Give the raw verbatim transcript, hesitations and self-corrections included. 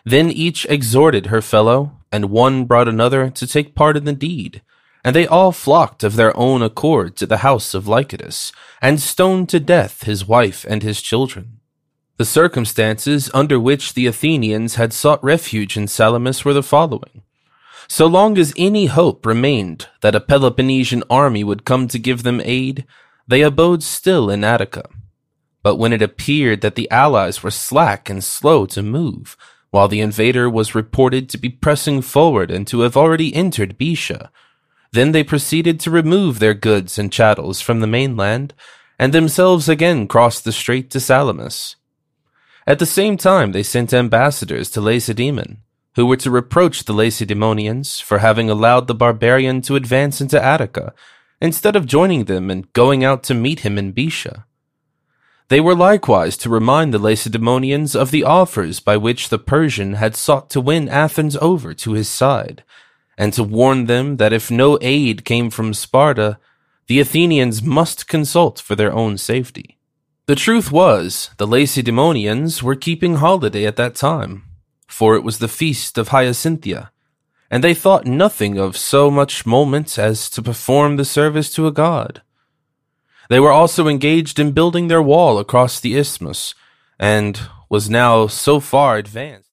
Then each exhorted her fellow, and one brought another to take part in the deed. And they all flocked of their own accord to the house of Lycidas, and stoned to death his wife and his children. The circumstances under which the Athenians had sought refuge in Salamis were the following. So long as any hope remained that a Peloponnesian army would come to give them aid, they abode still in Attica. But when it appeared that the allies were slack and slow to move, while the invader was reported to be pressing forward and to have already entered Boeotia, then they proceeded to remove their goods and chattels from the mainland, and themselves again crossed the strait to Salamis. At the same time they sent ambassadors to Lacedaemon, who were to reproach the Lacedaemonians for having allowed the barbarian to advance into Attica, instead of joining them and going out to meet him in Boeotia. They were likewise to remind the Lacedaemonians of the offers by which the Persian had sought to win Athens over to his side, and to warn them that if no aid came from Sparta, the Athenians must consult for their own safety. The truth was, the Lacedaemonians were keeping holiday at that time, for it was the feast of Hyacinthia, and they thought nothing of so much moment as to perform the service to a god. They were also engaged in building their wall across the isthmus, and was now so far advanced